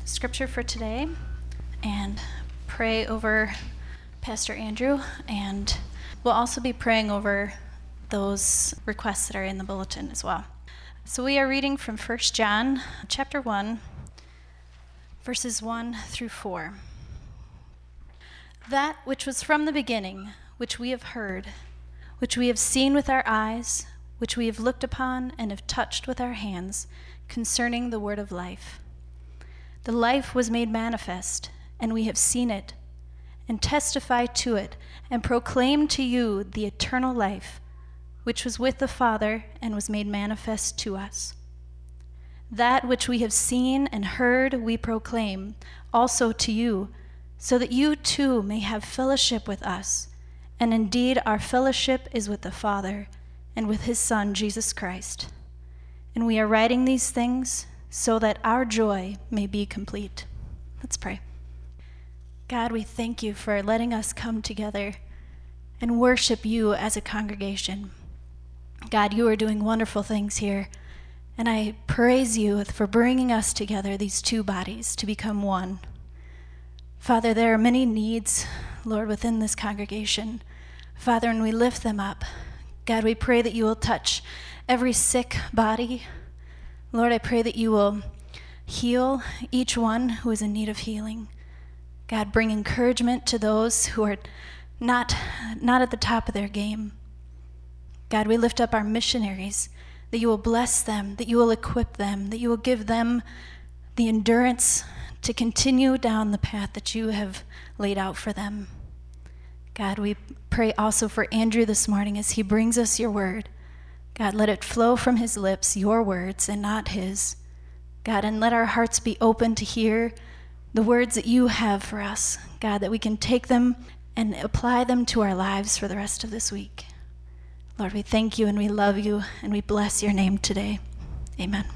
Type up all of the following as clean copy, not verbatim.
scripture for today and pray over Pastor Andrew, and we'll also be praying over those requests that are in the bulletin as well. So we are reading from 1 John chapter 1, verses 1 through 4. That which was from the beginning, which we have heard, which we have seen with our eyes, which we have looked upon and have touched with our hands, concerning the word of life. The life was made manifest, and we have seen it, and testify to it, and proclaim to you the eternal life, which was with the Father and was made manifest to us. That which we have seen and heard we proclaim also to you, so that you too may have fellowship with us. And indeed our fellowship is with the Father and with his Son, Jesus Christ. And we are writing these things so that our joy may be complete. Let's pray. God, we thank you for letting us come together and worship you as a congregation. God, you are doing wonderful things here, and I praise you for bringing us together, these two bodies, to become one. Father, there are many needs, Lord, within this congregation. Father, and we lift them up. God, we pray that you will touch every sick body. Lord, I pray that you will heal each one who is in need of healing. God, bring encouragement to those who are not at the top of their game. God, we lift up our missionaries, that you will bless them, that you will equip them, that you will give them the endurance to continue down the path that you have laid out for them. God, we pray also for Andrew this morning as he brings us your word. God, let it flow from his lips, your words, and not his. God, and let our hearts be open to hear the words that you have for us. God, that we can take them and apply them to our lives for the rest of this week. Lord, we thank you and we love you and we bless your name today. Amen.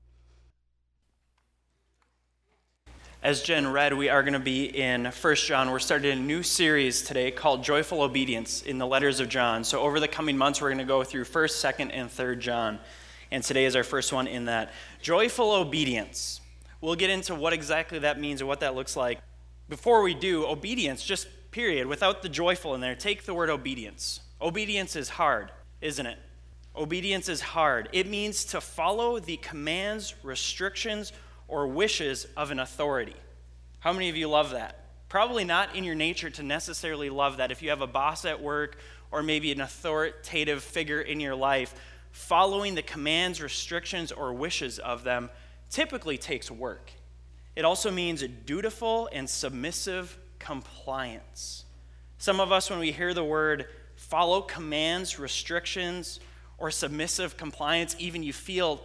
As Jen read, we are going to be in 1 John. We're starting a new series today called Joyful Obedience in the letters of John. So over the coming months, we're going to go through 1st, 2nd, and 3rd John. And today is our first one in that. Joyful obedience. We'll get into what exactly that means and what that looks like. Before we do, obedience, just period, without the joyful in there, take the word obedience. Obedience is hard, isn't it? Obedience is hard. It means to follow the commands, restrictions, or wishes of an authority. How many of you love that? Probably not in your nature to necessarily love that. If you have a boss at work or maybe an authoritative figure in your life, following the commands, restrictions, or wishes of them typically takes work. It also means dutiful and submissive compliance. Some of us, when we hear the word follow commands, restrictions, or submissive compliance, even you feel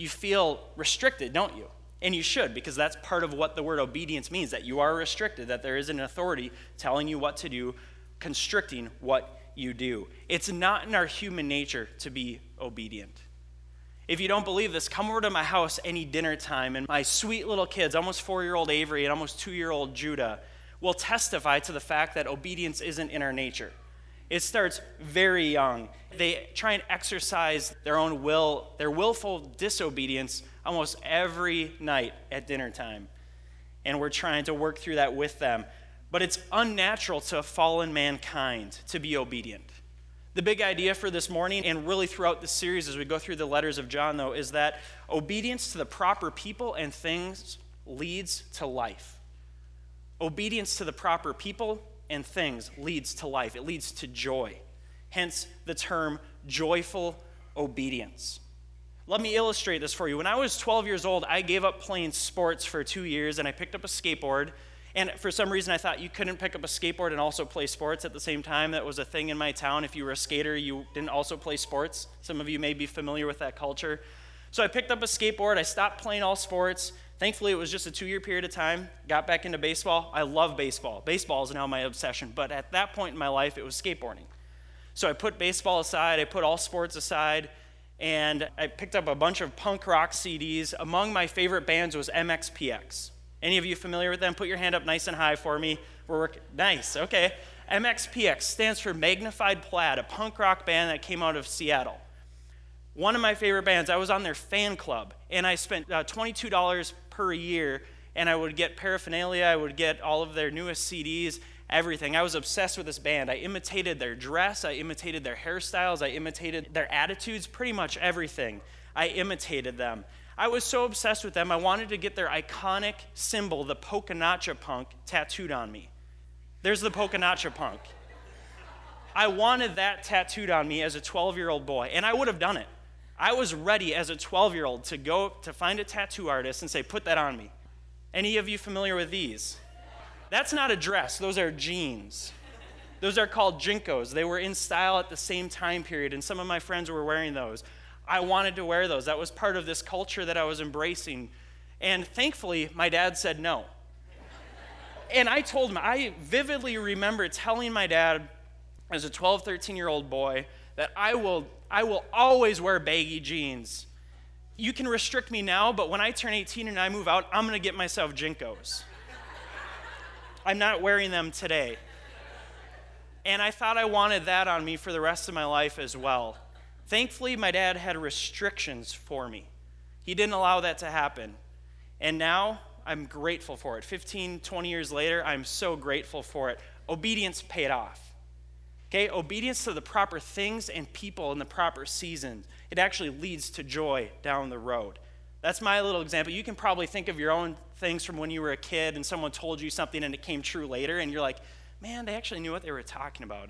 restricted, don't you? And you should, because that's part of what the word obedience means, that you are restricted, that there is an authority telling you what to do, constricting what you do. It's not in our human nature to be obedient. If you don't believe this, come over to my house any dinner time, and my sweet little kids, almost 4-year-old Avery and almost 2-year-old Judah, will testify to the fact that obedience isn't in our nature. It starts very young. They try and exercise their own will, their willful disobedience almost every night at dinner time. And we're trying to work through that with them. But it's unnatural to fallen mankind to be obedient. The big idea for this morning, and really throughout the series as we go through the letters of John, though, is that obedience to the proper people and things leads to life. Obedience to the proper people and things leads to life. It leads to joy. Hence the term joyful obedience. Let me illustrate this for you. When I was 12 years old, I gave up playing sports for 2 years, and I picked up a skateboard. And for some reason, I thought you couldn't pick up a skateboard and also play sports at the same time. That was a thing in my town. If you were a skater, you didn't also play sports. Some of you may be familiar with that culture. So I picked up a skateboard. I stopped playing all sports. Thankfully, it was just a 2-year period of time. Got back into baseball. I love baseball. Baseball is now my obsession. But at that point in my life, it was skateboarding. So I put baseball aside. I put all sports aside. And I picked up a bunch of punk rock CDs. Among my favorite bands was MXPX. Any of you familiar with them? Put your hand up nice and high for me. We're working. Nice, okay. MXPX stands for Magnified Plaid, a punk rock band that came out of Seattle. One of my favorite bands. I was on their fan club, and I spent $22 per year and I would get paraphernalia, I would get all of their newest CDs, everything. I was obsessed with this band. I imitated their dress, I imitated their hairstyles, I imitated their attitudes, pretty much everything. I imitated them. I was so obsessed with them, I wanted to get their iconic symbol, the Polka Nacha Punk, tattooed on me. There's the Polka Nacha Punk. I wanted that tattooed on me as a 12-year-old boy, and I would have done it. I was ready as a 12-year-old to go to find a tattoo artist and say, put that on me. Any of you familiar with these? That's not a dress, those are jeans. Those are called Jinkos. They were in style at the same time period, and some of my friends were wearing those. I wanted to wear those. That was part of this culture that I was embracing. And thankfully, my dad said no. And I told him, I vividly remember telling my dad as a 12, 13-year-old boy that I will always wear baggy jeans. You can restrict me now, but when I turn 18 and I move out, I'm going to get myself Jinkos. I'm not wearing them today. And I thought I wanted that on me for the rest of my life as well. Thankfully, my dad had restrictions for me. He didn't allow that to happen. And now I'm grateful for it. 15, 20 years later, I'm so grateful for it. Obedience paid off. Okay, obedience to the proper things and people in the proper seasons. It actually leads to joy down the road. That's my little example. You can probably think of your own things from when you were a kid and someone told you something and it came true later, and you're like, man, they actually knew what they were talking about.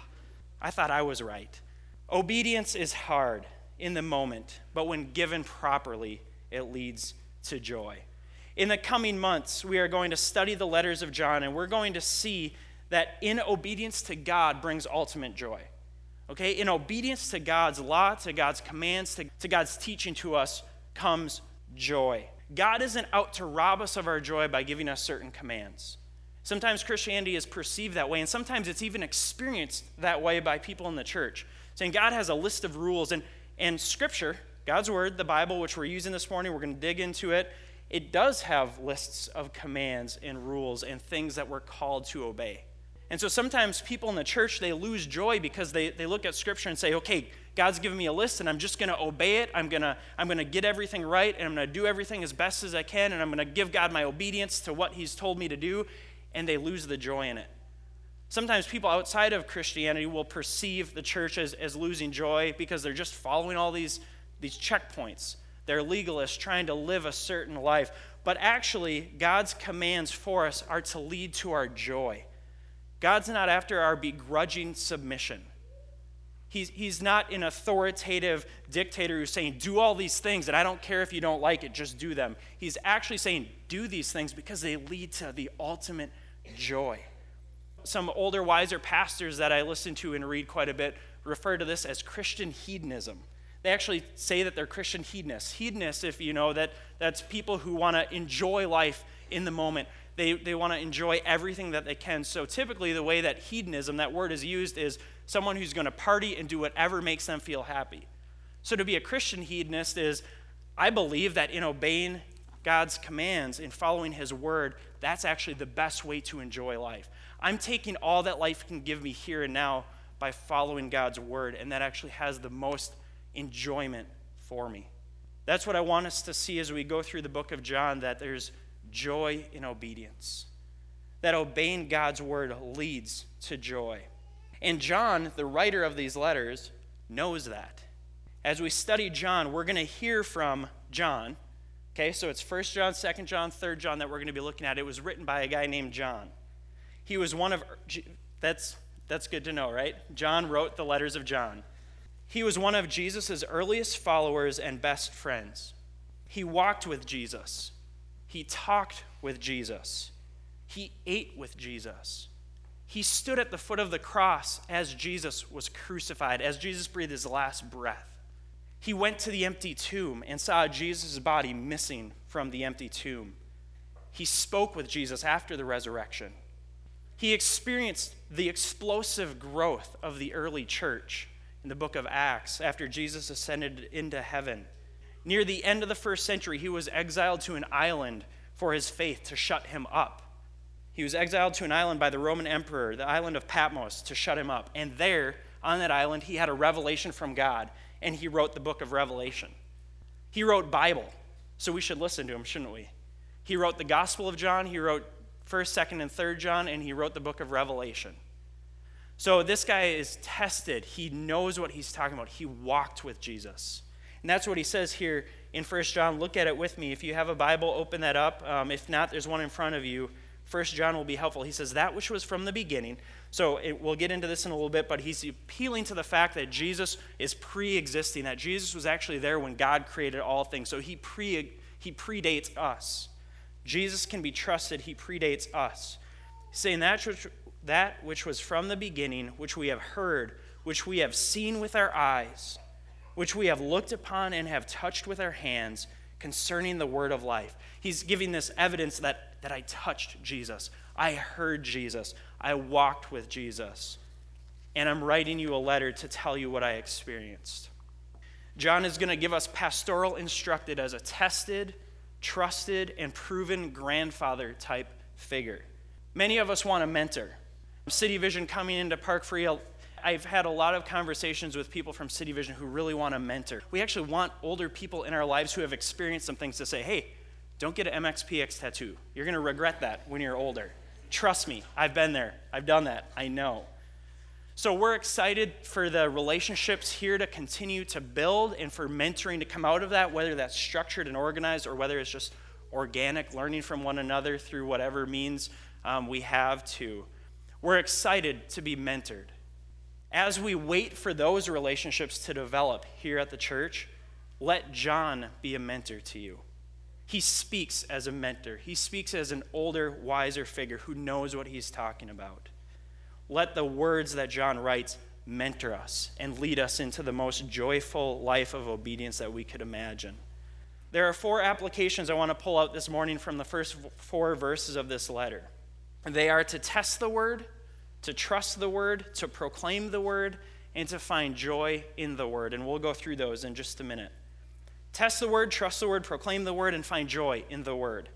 I thought I was right. Obedience is hard in the moment, but when given properly, it leads to joy. In the coming months, we are going to study the letters of John, and we're going to see that in obedience to God brings ultimate joy. Okay? In obedience to God's law, to God's commands, to God's teaching to us comes joy. God isn't out to rob us of our joy by giving us certain commands. Sometimes Christianity is perceived that way, and sometimes it's even experienced that way by people in the church, saying God has a list of rules, and Scripture, God's Word, the Bible, which we're using this morning, we're going to dig into it, it does have lists of commands and rules and things that we're called to obey. And so sometimes people in the church, they lose joy because they look at Scripture and say, okay, God's given me a list and I'm just going to obey it. I'm going to get everything right, and I'm going to do everything as best as I can, and I'm going to give God my obedience to what he's told me to do, and they lose the joy in it. Sometimes people outside of Christianity will perceive the church as losing joy because they're just following all these checkpoints. They're legalists trying to live a certain life. But actually, God's commands for us are to lead to our joy. God's not after our begrudging submission. He's not an authoritative dictator who's saying, do all these things, and I don't care if you don't like it, just do them. He's actually saying, do these things because they lead to the ultimate joy. Some older, wiser pastors that I listen to and read quite a bit refer to this as Christian hedonism. They actually say that they're Christian hedonists. Hedonists, if you know, that's people who want to enjoy life in the moment. They want to enjoy everything that they can. So typically the way that hedonism, that word is used, is someone who's going to party and do whatever makes them feel happy. So to be a Christian hedonist is, I believe that in obeying God's commands and following his word, that's actually the best way to enjoy life. I'm taking all that life can give me here and now by following God's word, and that actually has the most enjoyment for me. That's what I want us to see as we go through the book of John, that there's joy in obedience. That obeying God's word leads to joy. And John, the writer of these letters, knows that. As we study John, we're going to hear from John. Okay, so it's 1 John, 2 John, 3 John that we're going to be looking at. It was written by a guy named John. He was one of, that's good to know, right? John wrote the letters of John. He was one of Jesus' earliest followers and best friends. He walked with Jesus. He talked with Jesus. He ate with Jesus. He stood at the foot of the cross as Jesus was crucified, as Jesus breathed his last breath. He went to the empty tomb and saw Jesus' body missing from the empty tomb. He spoke with Jesus after the resurrection. He experienced the explosive growth of the early church in the book of Acts after Jesus ascended into heaven. Near the end of the first century, he was exiled to an island for his faith to shut him up. He was exiled to an island by the Roman emperor, the island of Patmos, to shut him up. And there, on that island, he had a revelation from God, and he wrote the book of Revelation. He wrote Bible, so we should listen to him, shouldn't we? He wrote the Gospel of John, he wrote 1st, 2nd, and 3rd John, and he wrote the book of Revelation. So this guy is tested. He knows what he's talking about. He walked with Jesus. And that's what he says here in 1 John. Look at it with me. If you have a Bible, open that up. If not, there's one in front of you. 1 John will be helpful. He says, that which was from the beginning. So we'll get into this in a little bit, but he's appealing to the fact that Jesus is pre-existing, that Jesus was actually there when God created all things. So he predates us. Jesus can be trusted. He predates us. He's saying that which was from the beginning, which we have heard, which we have seen with our eyes, which we have looked upon and have touched with our hands, concerning the word of life. He's giving this evidence that I touched Jesus. I heard Jesus. I walked with Jesus. And I'm writing you a letter to tell you what I experienced. John is going to give us pastoral instructed as a tested, trusted, and proven grandfather type figure. Many of us want a mentor. City Vision coming into Park Free, I've had a lot of conversations with people from City Vision who really want a mentor. We actually want older people in our lives who have experienced some things to say, hey, don't get an MXPX tattoo. You're going to regret that when you're older. Trust me, I've been there. I've done that. I know. So we're excited for the relationships here to continue to build and for mentoring to come out of that, whether that's structured and organized or whether it's just organic, learning from one another through whatever means we have to. We're excited to be mentored. As we wait for those relationships to develop here at the church, let John be a mentor to you. He speaks as a mentor. He speaks as an older, wiser figure who knows what he's talking about. Let the words that John writes mentor us and lead us into the most joyful life of obedience that we could imagine. There are 4 applications I want to pull out this morning from the first 4 verses of this letter. They are to test the word, to trust the word, to proclaim the word, and to find joy in the word. And we'll go through those in just a minute. Test the word, trust the word, proclaim the word, and find joy in the word.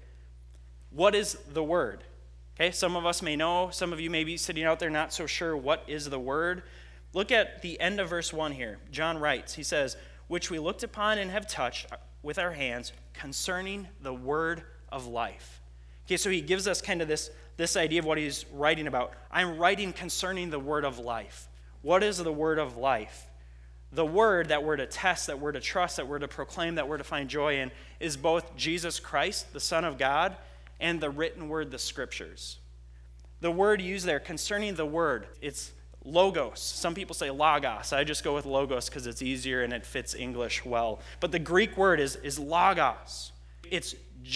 What is the word? Okay, some of us may know, some of you may be sitting out there not so sure what is the word. Look at the end of verse 1 here. John writes, he says, which we looked upon and have touched with our hands concerning the word of life. Okay, so he gives us kind of this idea of what he's writing about. I'm writing concerning the word of life. What is the word of life? The word that we're to test, that we're to trust, that we're to proclaim, that we're to find joy in is both Jesus Christ, the Son of God, and the written word, the scriptures. The word used there concerning the word, it's logos. Some people say logos. I just go with logos because it's easier and it fits English well. But the Greek word is logos. It's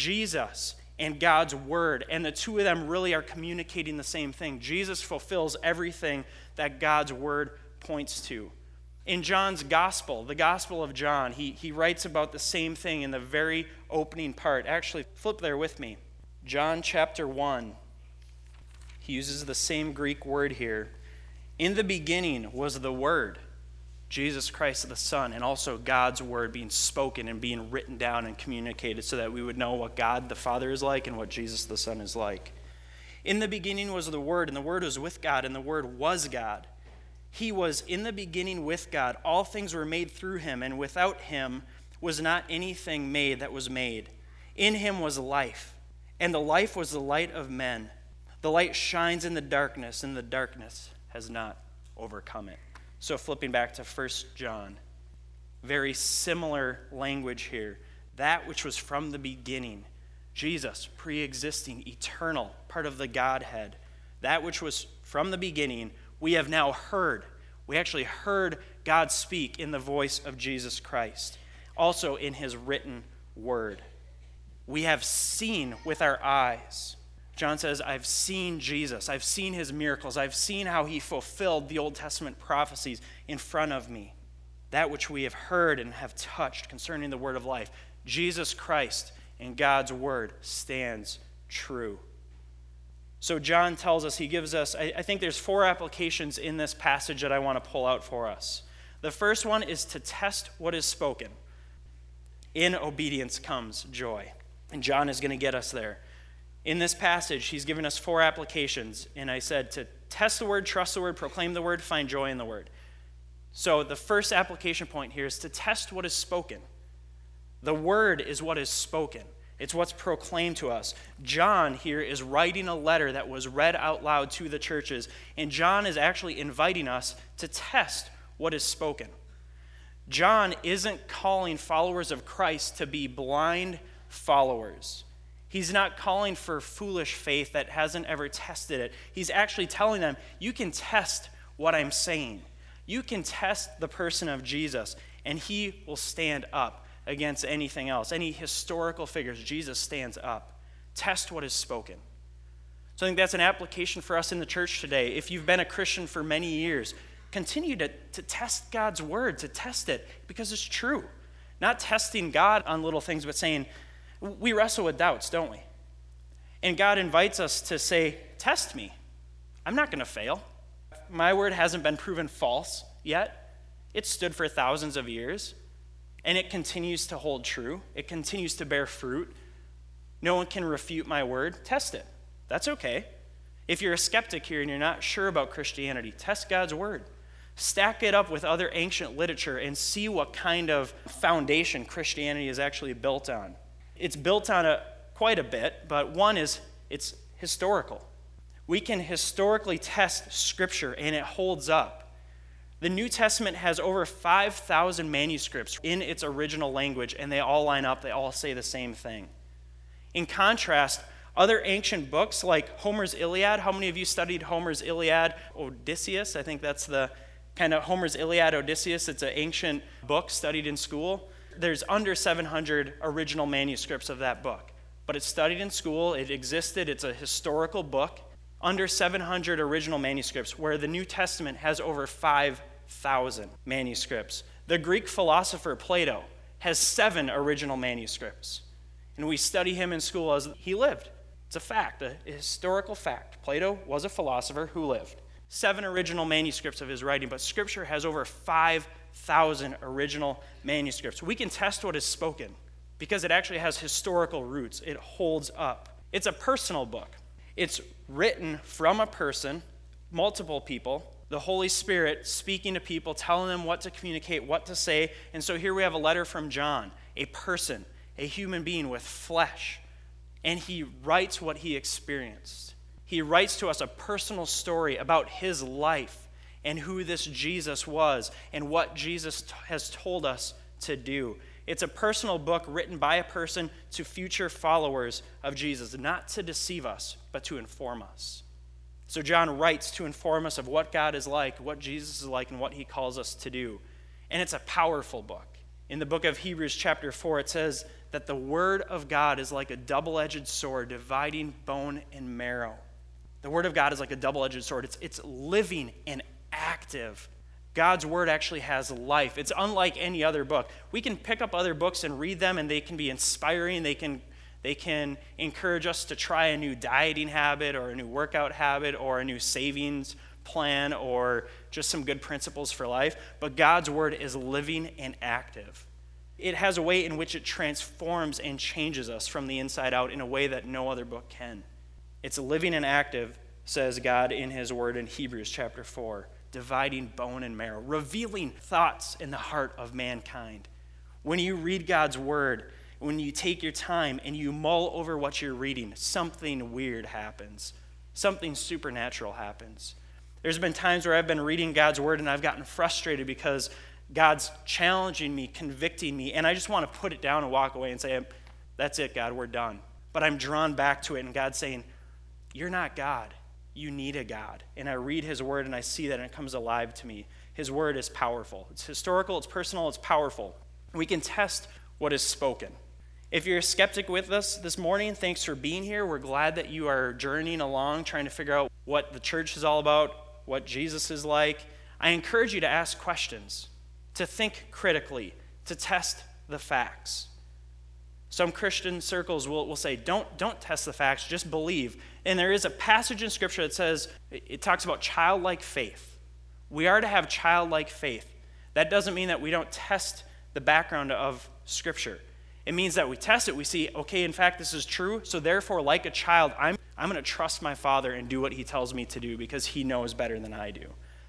Jesus and God's word, and the two of them really are communicating the same thing. Jesus fulfills everything that God's word points to. In John's gospel, the Gospel of John, he writes about the same thing in the very opening part. Actually, flip there with me. John chapter 1. He uses the same Greek word here. In the beginning was the Word, Jesus Christ the Son, and also God's word being spoken and being written down and communicated so that we would know what God the Father is like and what Jesus the Son is like. In the beginning was the Word, and the Word was with God, and the Word was God. He was in the beginning with God. All things were made through him, and without him was not anything made that was made. In him was life, and the life was the light of men. The light shines in the darkness, and the darkness has not overcome it. So flipping back to 1 John, very similar language here. That which was from the beginning, Jesus, pre-existing, eternal, part of the Godhead. That which was from the beginning, we have now heard. We actually heard God speak in the voice of Jesus Christ, also in his written word. We have seen with our eyes. John says, I've seen Jesus. I've seen his miracles. I've seen how he fulfilled the Old Testament prophecies in front of me. That which we have heard and have touched concerning the word of life. Jesus Christ and God's word stands true. So John tells us, he gives us, I think there's 4 applications in this passage that I want to pull out for us. The first one is to test what is spoken. In obedience comes joy. And John is going to get us there. In this passage, he's given us 4 applications. And I said to test the word, trust the word, proclaim the word, find joy in the word. So the first application point here is to test what is spoken. The word is what is spoken. It's what's proclaimed to us. John here is writing a letter that was read out loud to the churches, and John is actually inviting us to test what is spoken. John isn't calling followers of Christ to be blind followers. He's not calling for foolish faith that hasn't ever tested it. He's actually telling them, you can test what I'm saying. You can test the person of Jesus, and he will stand up against anything else. Any historical figures, Jesus stands up. Test what is spoken. So I think that's an application for us in the church today. If you've been a Christian for many years, continue to test God's word, to test it, because it's true. Not testing God on little things, but saying, we wrestle with doubts, don't we? And God invites us to say, test me. I'm not going to fail. My word hasn't been proven false yet. It stood for thousands of years, and it continues to hold true. It continues to bear fruit. No one can refute my word. Test it. That's okay. If you're a skeptic here and you're not sure about Christianity, test God's word. Stack it up with other ancient literature and see what kind of foundation Christianity is actually built on. It's built on quite a bit, but one is it's historical. We can historically test Scripture, and it holds up. The New Testament has over 5,000 manuscripts in its original language, and they all line up. They all say the same thing. In contrast, other ancient books like Homer's Iliad, how many of you studied Homer's Iliad? Odysseus, I think that's the kind of Homer's Iliad, Odysseus. It's an ancient book studied in school. There's under 700 original manuscripts of that book. But it's studied in school. It existed. It's a historical book. Under 700 original manuscripts, where the New Testament has over 5,000 manuscripts. The Greek philosopher Plato has 7 original manuscripts. And we study him in school as he lived. It's a fact, a historical fact. Plato was a philosopher who lived. 7 original manuscripts of his writing, but Scripture has over 5,000 original manuscripts. We can test what is spoken because it actually has historical roots. It holds up. It's a personal book. It's written from a person, multiple people, the Holy Spirit speaking to people, telling them what to communicate, what to say. And so here we have a letter from John, a person, a human being with flesh, and he writes what he experienced. He writes to us a personal story about his life and who this Jesus was and what Jesus has told us to do. It's a personal book written by a person to future followers of Jesus, not to deceive us, but to inform us. So John writes to inform us of what God is like, what Jesus is like, and what he calls us to do. And it's a powerful book. In the book of Hebrews chapter 4, it says that the word of God is like a double-edged sword, dividing bone and marrow. The word of God is like a double-edged sword. It's living and active. God's word actually has life. It's unlike any other book. We can pick up other books and read them, and they can be inspiring. They can encourage us to try a new dieting habit or a new workout habit or a new savings plan or just some good principles for life. But God's word is living and active. It has a way in which it transforms and changes us from the inside out in a way that no other book can. It's living and active, says God in his word in Hebrews chapter 4, dividing bone and marrow, revealing thoughts in the heart of mankind. When you read God's word, when you take your time and you mull over what you're reading, something weird happens. Something supernatural happens. There's been times where I've been reading God's word and I've gotten frustrated because God's challenging me, convicting me, and I just want to put it down and walk away and say, that's it, God, we're done. But I'm drawn back to it, and God's saying, you're not God. You need a God. And I read his word and I see that, and it comes alive to me. His word is powerful. It's historical, it's personal, it's powerful. We can test what is spoken. If you're a skeptic with us this morning, thanks for being here. We're glad that you are journeying along, trying to figure out what the church is all about, what Jesus is like. I encourage you to ask questions, to think critically, to test the facts. Some Christian circles will say, don't test the facts, just believe. And there is a passage in Scripture that says, it talks about childlike faith. We are to have childlike faith. That doesn't mean that we don't test the background of Scripture. It means that we test it. We see, okay, in fact, this is true. So therefore, like a child, I'm going to trust my Father and do what he tells me to do because he knows better than I do.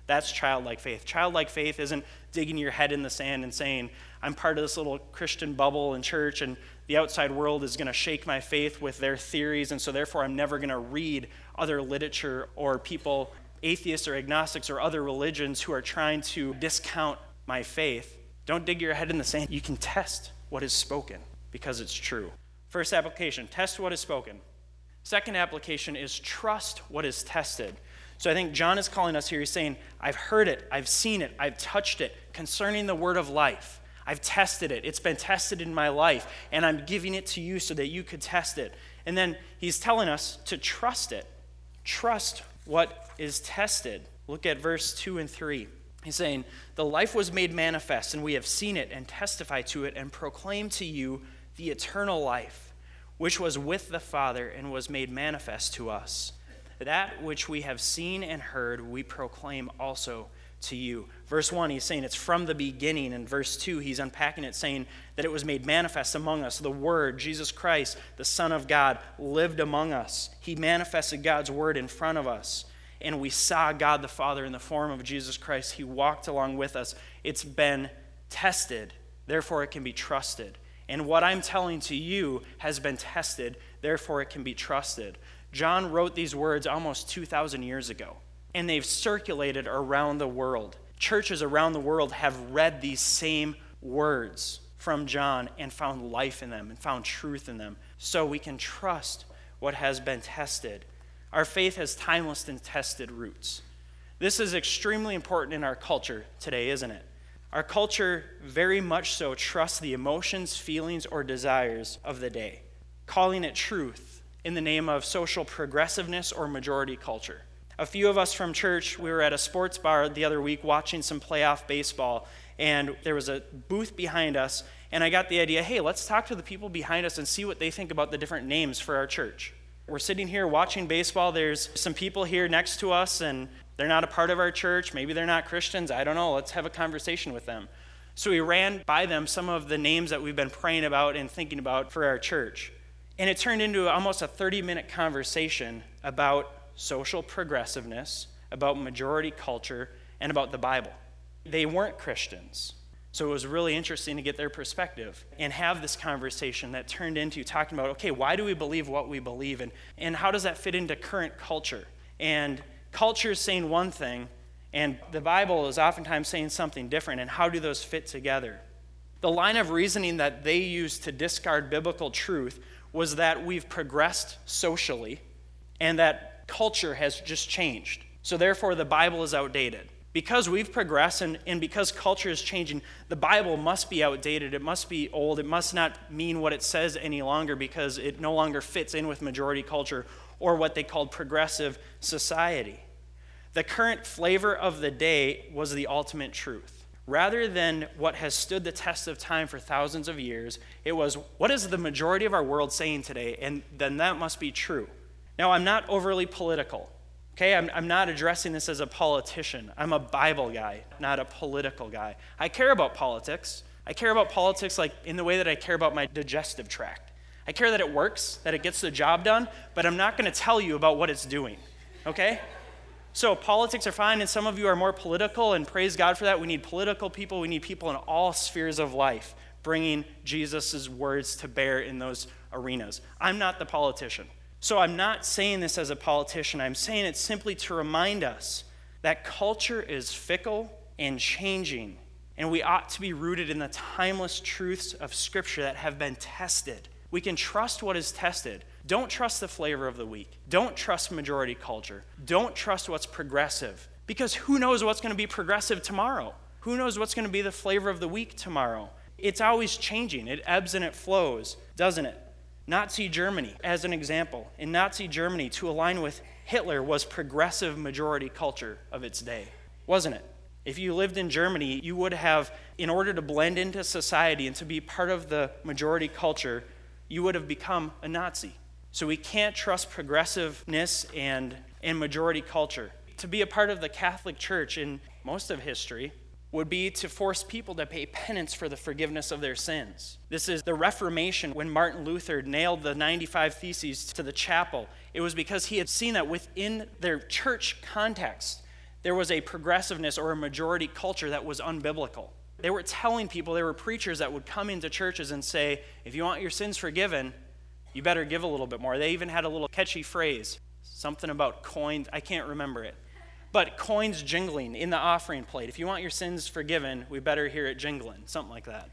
That's childlike faith. Childlike faith isn't digging your head in the sand and saying, I'm part of this little Christian bubble in church, and the outside world is going to shake my faith with their theories, and so therefore I'm never going to read other literature or people, atheists or agnostics or other religions who are trying to discount my faith. Don't dig your head in the sand. You can test what is spoken because it's true. First application, test what is spoken. Second application is trust what is tested. So I think John is calling us here. He's saying, I've heard it, I've seen it, I've touched it concerning the word of life. I've tested it. It's been tested in my life, and I'm giving it to you so that you could test it. And then he's telling us to trust it. Trust what is tested. Look at verse 2 and 3. He's saying, the life was made manifest, and we have seen it and testify to it and proclaim to you the eternal life, which was with the Father and was made manifest to us. That which we have seen and heard, we proclaim also to you. Verse 1, he's saying it's from the beginning. And verse 2, he's unpacking it, saying that it was made manifest among us. The Word, Jesus Christ, the Son of God, lived among us. He manifested God's Word in front of us. And we saw God the Father in the form of Jesus Christ. He walked along with us. It's been tested, therefore it can be trusted. And what I'm telling to you has been tested, therefore it can be trusted. John wrote these words almost 2,000 years ago, and they've circulated around the world. Churches around the world have read these same words from John and found life in them and found truth in them. So we can trust what has been tested. Our faith has timeless and tested roots. This is extremely important in our culture today, isn't it? Our culture very much so trusts the emotions, feelings, or desires of the day, calling it truth in the name of social progressiveness or majority culture. A few of us from church, we were at a sports bar the other week watching some playoff baseball, and there was a booth behind us, and I got the idea, hey, let's talk to the people behind us and see what they think about the different names for our church. We're sitting here watching baseball. There's some people here next to us, and they're not a part of our church. Maybe they're not Christians. I don't know. Let's have a conversation with them. So we ran by them some of the names that we've been praying about and thinking about for our church. And it turned into almost a 30-minute conversation about social progressiveness, about majority culture, and about the Bible. They weren't Christians. So it was really interesting to get their perspective and have this conversation that turned into talking about, okay, why do we believe what we believe, and how does that fit into current culture? And culture is saying one thing, and the Bible is oftentimes saying something different, and how do those fit together? The line of reasoning that they used to discard biblical truth was that we've progressed socially and that culture has just changed. So therefore, the Bible is outdated. Because we've progressed and because culture is changing, the Bible must be outdated. It must be old. It must not mean what it says any longer because it no longer fits in with majority culture or what they called progressive society. The current flavor of the day was the ultimate truth. Rather than what has stood the test of time for thousands of years, it was, what is the majority of our world saying today? And then that must be true. Now, I'm not overly political. Okay, I'm not addressing this as a politician. I'm a Bible guy, not a political guy. I care about politics. I care about politics like in the way that I care about my digestive tract. I care that it works, that it gets the job done, but I'm not going to tell you about what it's doing. Okay? So politics are fine, and some of you are more political, and praise God for that. We need political people. We need people in all spheres of life bringing Jesus' words to bear in those arenas. I'm not the politician. So I'm not saying this as a politician. I'm saying it simply to remind us that culture is fickle and changing, and we ought to be rooted in the timeless truths of Scripture that have been tested. We can trust what is tested. Don't trust the flavor of the week. Don't trust majority culture. Don't trust what's progressive, because who knows what's going to be progressive tomorrow? Who knows what's going to be the flavor of the week tomorrow? It's always changing. It ebbs and it flows, doesn't it? Nazi Germany, as an example. In Nazi Germany, to align with Hitler was progressive majority culture of its day, wasn't it? If you lived in Germany, you would have, in order to blend into society and to be part of the majority culture, you would have become a Nazi. So we can't trust progressiveness and majority culture. To be a part of the Catholic Church in most of history would be to force people to pay penance for the forgiveness of their sins. This is the Reformation, when Martin Luther nailed the 95 Theses to the chapel. It was because he had seen that within their church context, there was a progressiveness or a majority culture that was unbiblical. They were telling people, there were preachers that would come into churches and say, if you want your sins forgiven, you better give a little bit more. They even had a little catchy phrase, something about coins, I can't remember it, but coins jingling in the offering plate. If you want your sins forgiven, we better hear it jingling, something like that.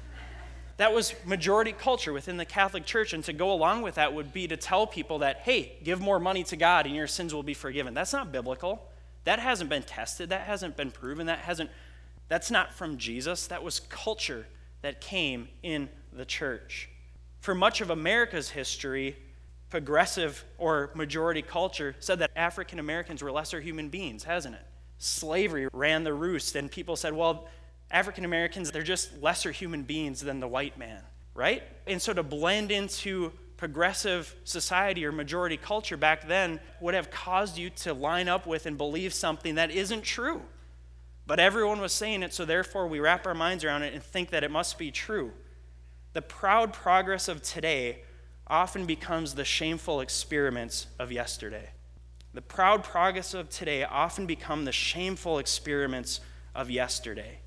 That was majority culture within the Catholic Church, and to go along with that would be to tell people that, hey, give more money to God and your sins will be forgiven. That's not biblical. That hasn't been tested. That hasn't been proven. That's not from Jesus. That was culture that came in the church. For much of America's history, progressive or majority culture said that African Americans were lesser human beings, hasn't it? Slavery ran the roost, and people said, well, African Americans, they're just lesser human beings than the white man, right? And so to blend into progressive society or majority culture back then would have caused you to line up with and believe something that isn't true. But everyone was saying it, so therefore we wrap our minds around it and think that it must be true. The proud progress of today often becomes the shameful experiments of yesterday. The proud progress of today often become the shameful experiments of yesterday.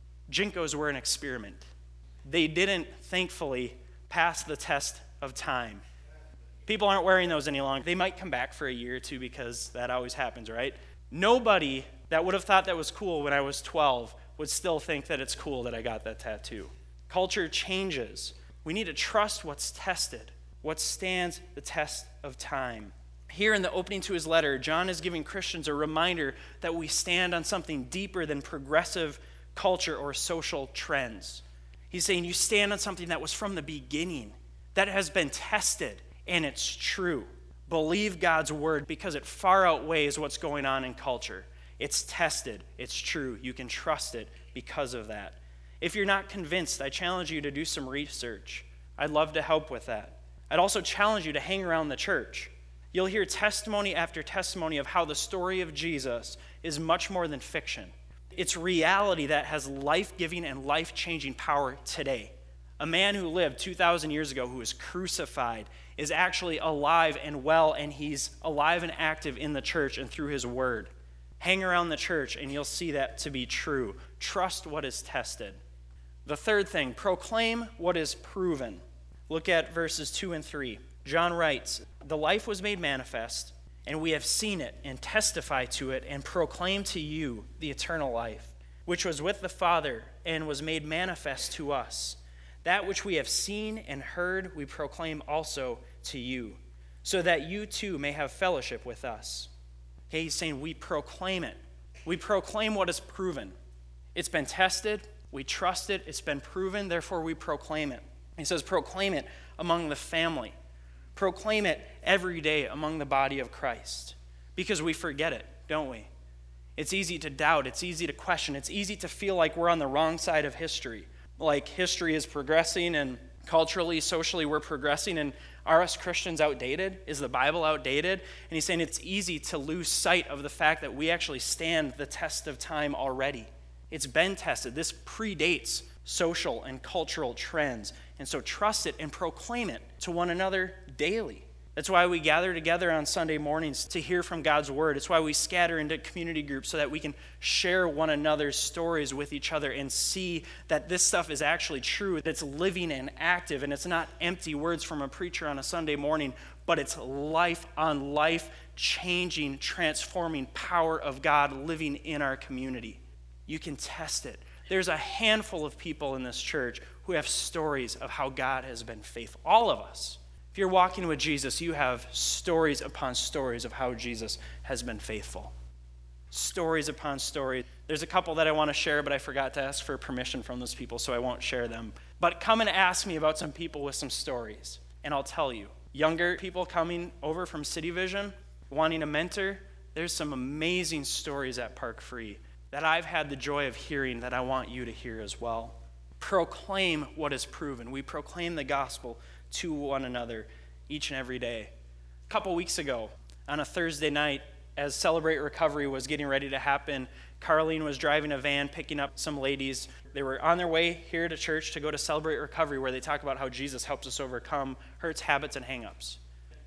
JNCOs were an experiment. They didn't, thankfully, pass the test of time. People aren't wearing those any longer. They might come back for a year or two because that always happens, right? Nobody that would have thought that was cool when I was 12 would still think that it's cool that I got that tattoo. Culture changes. We need to trust what's tested, what stands the test of time. Here in the opening to his letter, John is giving Christians a reminder that we stand on something deeper than progressive culture or social trends. He's saying you stand on something that was from the beginning, that has been tested, and it's true. Believe God's word because it far outweighs what's going on in culture. It's tested. It's true. You can trust it because of that. If you're not convinced, I challenge you to do some research. I'd love to help with that. I'd also challenge you to hang around the church. You'll hear testimony after testimony of how the story of Jesus is much more than fiction. It's reality that has life-giving and life-changing power today. A man who lived 2,000 years ago, who was crucified, is actually alive and well, and he's alive and active in the church and through his word. Hang around the church, and you'll see that to be true. Trust what is tested. The third thing, proclaim what is proven. Look at verses 2 and 3. John writes, "The life was made manifest, and we have seen it and testify to it and proclaim to you the eternal life, which was with the Father and was made manifest to us. That which we have seen and heard we proclaim also to you, so that you too may have fellowship with us." Okay, he's saying we proclaim it. We proclaim what is proven. It's been tested. We trust it. It's been proven. Therefore, we proclaim it. He says proclaim it among the family. Proclaim it every day among the body of Christ, because we forget it, don't we? It's easy to doubt. It's easy to question. It's easy to feel like we're on the wrong side of history, like history is progressing and culturally, socially, we're progressing, and are us Christians outdated? Is the Bible outdated? And he's saying it's easy to lose sight of the fact that we actually stand the test of time already. It's been tested. This predates social and cultural trends. And so trust it and proclaim it to one another daily. That's why we gather together on Sunday mornings to hear from God's word. It's why we scatter into community groups so that we can share one another's stories with each other and see that this stuff is actually true, that's living and active, and it's not empty words from a preacher on a Sunday morning, but it's life on life changing, transforming power of God living in our community. You can test it. There's a handful of people in this church who have stories of how God has been faithful. All of us. If you're walking with Jesus, you have stories upon stories of how Jesus has been faithful. Stories upon stories. There's a couple that I want to share, but I forgot to ask for permission from those people, so I won't share them. But come and ask me about some people with some stories, and I'll tell you. Younger people coming over from City Vision, wanting a mentor, there's some amazing stories at Park Free that I've had the joy of hearing that I want you to hear as well. Proclaim what is proven. We proclaim the gospel to one another each and every day. A couple weeks ago, on a Thursday night, as Celebrate Recovery was getting ready to happen, Carlene was driving a van picking up some ladies. They were on their way here to church to go to Celebrate Recovery, where they talk about how Jesus helps us overcome hurts, habits, and hang-ups.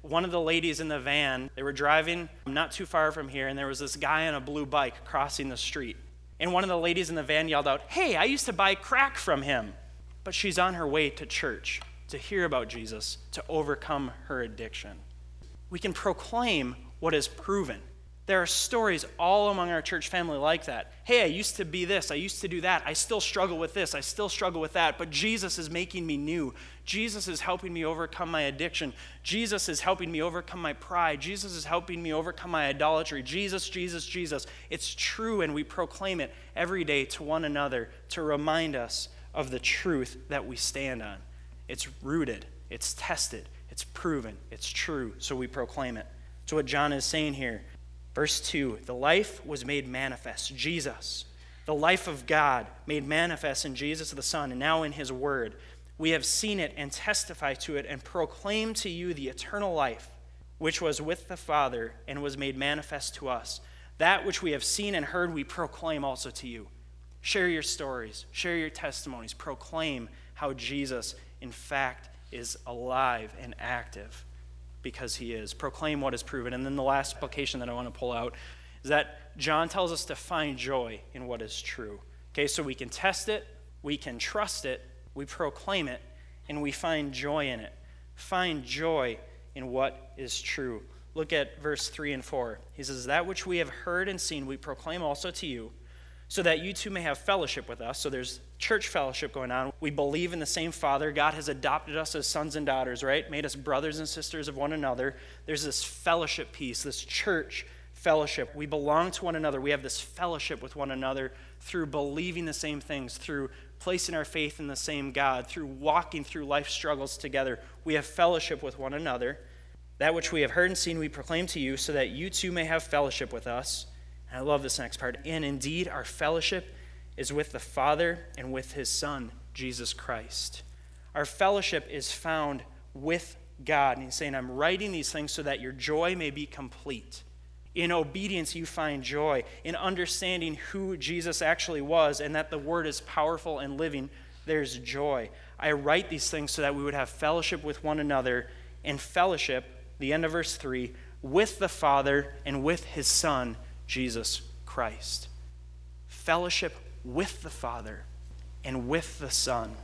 one of the ladies in the van, they were driving not too far from here, and there was this guy on a blue bike crossing the street. And one of the ladies in the van yelled out, "Hey, I used to buy crack from him." But she's on her way to church to hear about Jesus, to overcome her addiction. We can proclaim what is proven. There are stories all among our church family like that. Hey, I used to be this, I used to do that, I still struggle with this, I still struggle with that, but Jesus is making me new. Jesus is helping me overcome my addiction. Jesus is helping me overcome my pride. Jesus is helping me overcome my idolatry. Jesus, Jesus, Jesus. It's true, and we proclaim it every day to one another to remind us of the truth that we stand on. It's rooted, it's tested, it's proven, it's true, so we proclaim it. So what John is saying here, verse 2, the life was made manifest, Jesus. The life of God made manifest in Jesus the Son, and now in his word. We have seen it and testify to it and proclaim to you the eternal life, which was with the Father and was made manifest to us. That which we have seen and heard we proclaim also to you. Share your stories, share your testimonies, proclaim how Jesus, in fact, is alive and active. Because he is. Proclaim what is proven. And then the last application that I want to pull out is that John tells us to find joy in what is true. Okay, so we can test it, we can trust it, we proclaim it, and we find joy in it. Find joy in what is true. Look at verse 3 and 4. He says, that which we have heard and seen we proclaim also to you, so that you too may have fellowship with us. So there's church fellowship going on. We believe in the same Father. God has adopted us as sons and daughters, right? Made us brothers and sisters of one another. There's this fellowship piece, this church fellowship. We belong to one another. We have this fellowship with one another through believing the same things, through placing our faith in the same God, through walking through life struggles together. We have fellowship with one another. That which we have heard and seen we proclaim to you, so that you too may have fellowship with us. I love this next part. And indeed, our fellowship is with the Father and with his Son, Jesus Christ. Our fellowship is found with God. And he's saying, I'm writing these things so that your joy may be complete. In obedience, you find joy. In understanding who Jesus actually was and that the word is powerful and living, there's joy. I write these things so that we would have fellowship with one another, and fellowship, the end of verse 3, with the Father and with his Son, Jesus Christ. Fellowship with the Father and with the Son.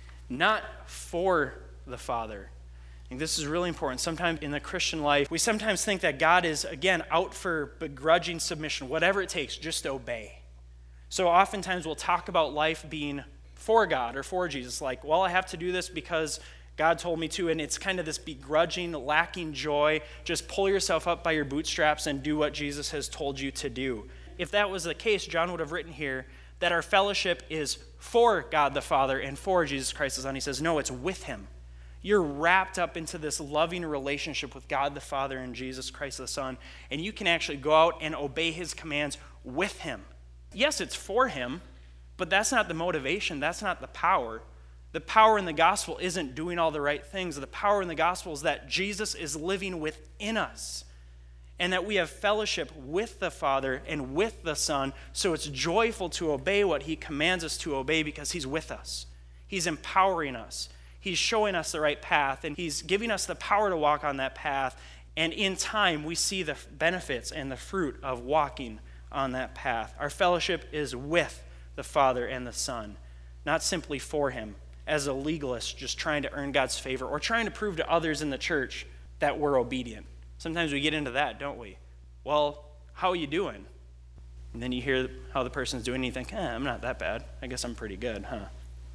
Not for the Father. I think this is really important. Sometimes in the Christian life, we sometimes think that God is, again, out for begrudging submission. Whatever it takes, just obey. So oftentimes we'll talk about life being for God or for Jesus. Like, well, I have to do this because God told me to, and it's kind of this begrudging, lacking joy. Just pull yourself up by your bootstraps and do what Jesus has told you to do. If that was the case, John would have written here that our fellowship is for God the Father and for Jesus Christ the Son. He says, no, it's with him. You're wrapped up into this loving relationship with God the Father and Jesus Christ the Son, and you can actually go out and obey his commands with him. Yes, it's for him, but that's not the motivation. That's not the power. The power in the gospel isn't doing all the right things. The power in the gospel is that Jesus is living within us and that we have fellowship with the Father and with the Son, so it's joyful to obey what he commands us to obey because he's with us. He's empowering us. He's showing us the right path, and he's giving us the power to walk on that path, and in time we see the benefits and the fruit of walking on that path. Our fellowship is with the Father and the Son, not simply for him, as a legalist just trying to earn God's favor or trying to prove to others in the church that we're obedient. Sometimes we get into that, don't we? Well, how are you doing? And then you hear how the person's doing and you think, I'm not that bad. I guess I'm pretty good, huh?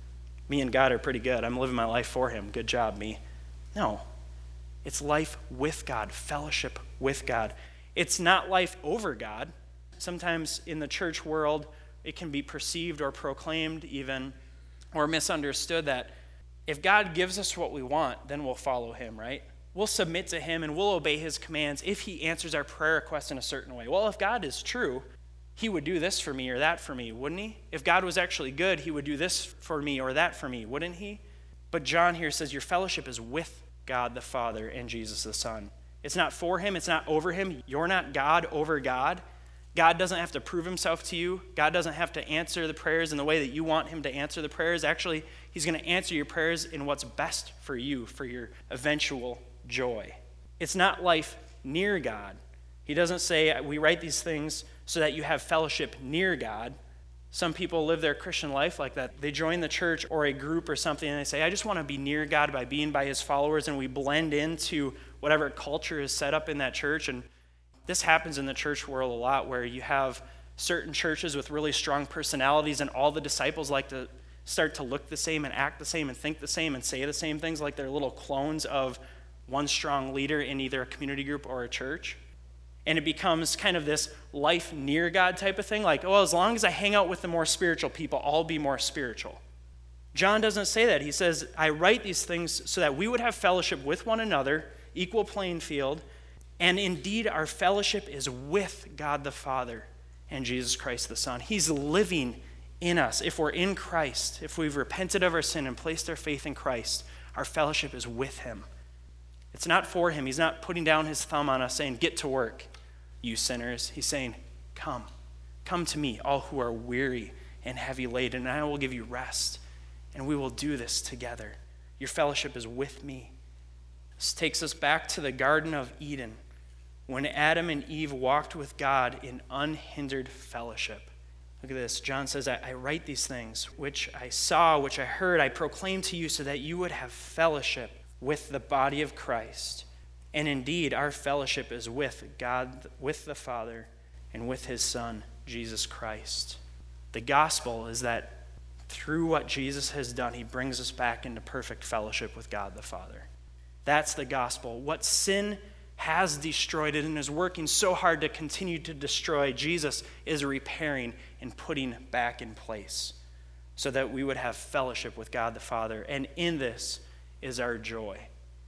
Me and God are pretty good. I'm living my life for him. Good job, me. No. It's life with God, fellowship with God. It's not life over God. Sometimes in the church world, it can be perceived or proclaimed even or misunderstood that if God gives us what we want, then we'll follow him, right? We'll submit to him and we'll obey his commands if he answers our prayer request in a certain way. Well, if God is true, he would do this for me or that for me, wouldn't he? If God was actually good, he would do this for me or that for me, wouldn't he? But John here says your fellowship is with God the Father and Jesus the Son. It's not for him, it's not over him. You're not God over God. God doesn't have to prove himself to you. God doesn't have to answer the prayers in the way that you want him to answer the prayers. Actually, he's going to answer your prayers in what's best for you, for your eventual joy. It's not life near God. He doesn't say, we write these things so that you have fellowship near God. Some people live their Christian life like that. They join the church or a group or something, and they say, I just want to be near God by being by his followers, and we blend into whatever culture is set up in that church. And this happens in the church world a lot, where you have certain churches with really strong personalities, and all the disciples like to start to look the same and act the same and think the same and say the same things, like they're little clones of one strong leader in either a community group or a church. And it becomes kind of this life near God type of thing, like, oh, as long as I hang out with the more spiritual people, I'll be more spiritual. John doesn't say that. He says, I write these things so that we would have fellowship with one another, equal playing field, and indeed our fellowship is with God the Father and Jesus Christ the Son. He's living in us. If we're in Christ, if we've repented of our sin and placed our faith in Christ, our fellowship is with him. It's not for him. He's not putting down his thumb on us saying, get to work, you sinners. He's saying, come to me, all who are weary and heavy laden, and I will give you rest, and we will do this together. Your fellowship is with me. This takes us back to the Garden of Eden, when Adam and Eve walked with God in unhindered fellowship. Look at this. John says, I write these things, which I saw, which I heard, I proclaim to you so that you would have fellowship with the body of Christ. And indeed, our fellowship is with God, with the Father, and with his Son, Jesus Christ. The gospel is that through what Jesus has done, he brings us back into perfect fellowship with God the Father. That's the gospel. What sin has destroyed it and is working so hard to continue to destroy, Jesus is repairing and putting back in place so that we would have fellowship with God the Father. And in this is our joy.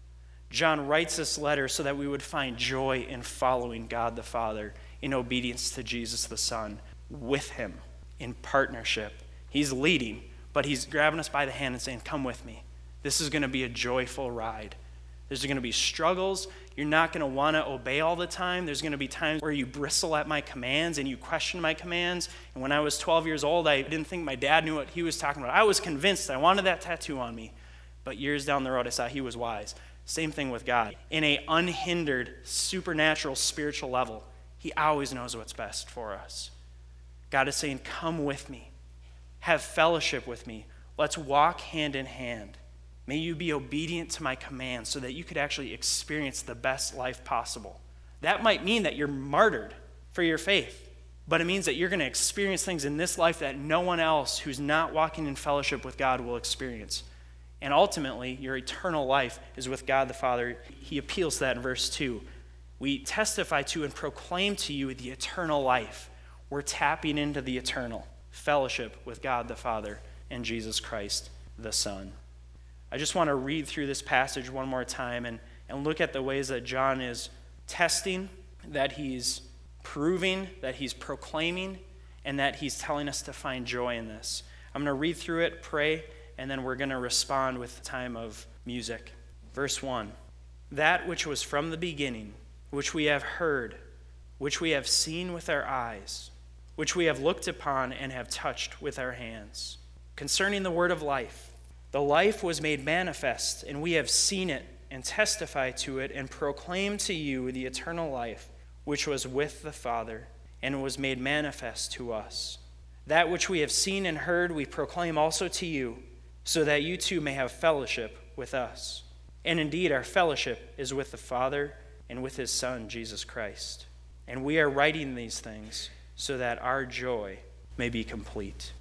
John writes this letter so that we would find joy in following God the Father in obedience to Jesus the Son, with him, in partnership. He's leading, but he's grabbing us by the hand and saying, come with me. This is going to be a joyful ride. There's going to be struggles. You're not going to want to obey all the time. There's going to be times where you bristle at my commands and you question my commands. And when I was 12 years old, I didn't think my dad knew what he was talking about. I was convinced I wanted that tattoo on me. But years down the road, I saw he was wise. Same thing with God. In an unhindered, supernatural, spiritual level, he always knows what's best for us. God is saying, come with me. Have fellowship with me. Let's walk hand in hand. May you be obedient to my commands so that you could actually experience the best life possible. That might mean that you're martyred for your faith, but it means that you're going to experience things in this life that no one else who's not walking in fellowship with God will experience. And ultimately, your eternal life is with God the Father. He appeals to that in verse 2. We testify to and proclaim to you the eternal life. We're tapping into the eternal fellowship with God the Father and Jesus Christ the Son. I just want to read through this passage one more time and look at the ways that John is testing, that he's proving, that he's proclaiming, and that he's telling us to find joy in this. I'm going to read through it, pray, and then we're going to respond with a time of music. Verse 1, that which was from the beginning, which we have heard, which we have seen with our eyes, which we have looked upon and have touched with our hands. Concerning the word of life, the life was made manifest, and we have seen it and testify to it and proclaim to you the eternal life, which was with the Father and was made manifest to us. That which we have seen and heard we proclaim also to you, so that you too may have fellowship with us. And indeed, our fellowship is with the Father and with his Son, Jesus Christ. And we are writing these things so that our joy may be complete.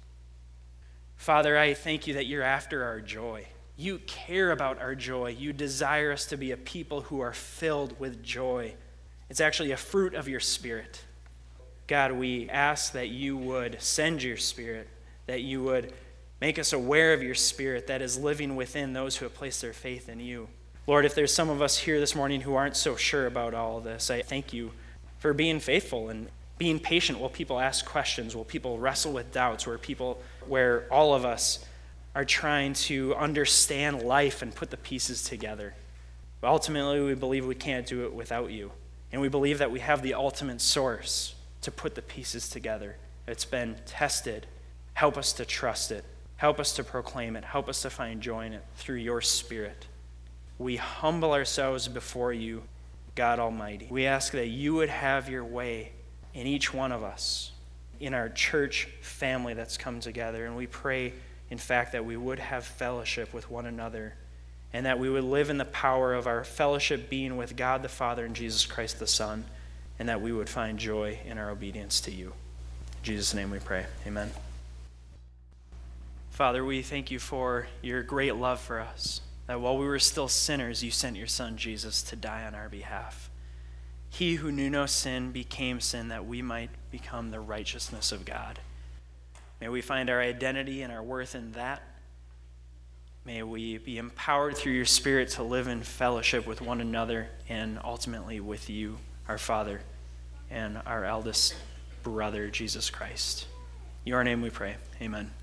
Father, I thank you that you're after our joy. You care about our joy. You desire us to be a people who are filled with joy. It's actually a fruit of your Spirit. God, we ask that you would send your Spirit, that you would make us aware of your Spirit that is living within those who have placed their faith in you. Lord, if there's some of us here this morning who aren't so sure about all of this, I thank you for being faithful and being patient while people ask questions, while people wrestle with doubts, where all of us are trying to understand life and put the pieces together. But ultimately, we believe we can't do it without you. And we believe that we have the ultimate source to put the pieces together. It's been tested. Help us to trust it. Help us to proclaim it. Help us to find joy in it through your Spirit. We humble ourselves before you. God Almighty. We ask that you would have your way in each one of us, in our church family that's come together. And we pray, in fact, that we would have fellowship with one another, and that we would live in the power of our fellowship being with God the Father and Jesus Christ the Son, and that we would find joy in our obedience to you. In Jesus' name we pray. Amen. Father, we thank you for your great love for us, that while we were still sinners, you sent your Son Jesus to die on our behalf. He who knew no sin became sin that we might become the righteousness of God. May we find our identity and our worth in that. May we be empowered through your Spirit to live in fellowship with one another and ultimately with you, our Father, and our eldest brother, Jesus Christ. In your name we pray. Amen.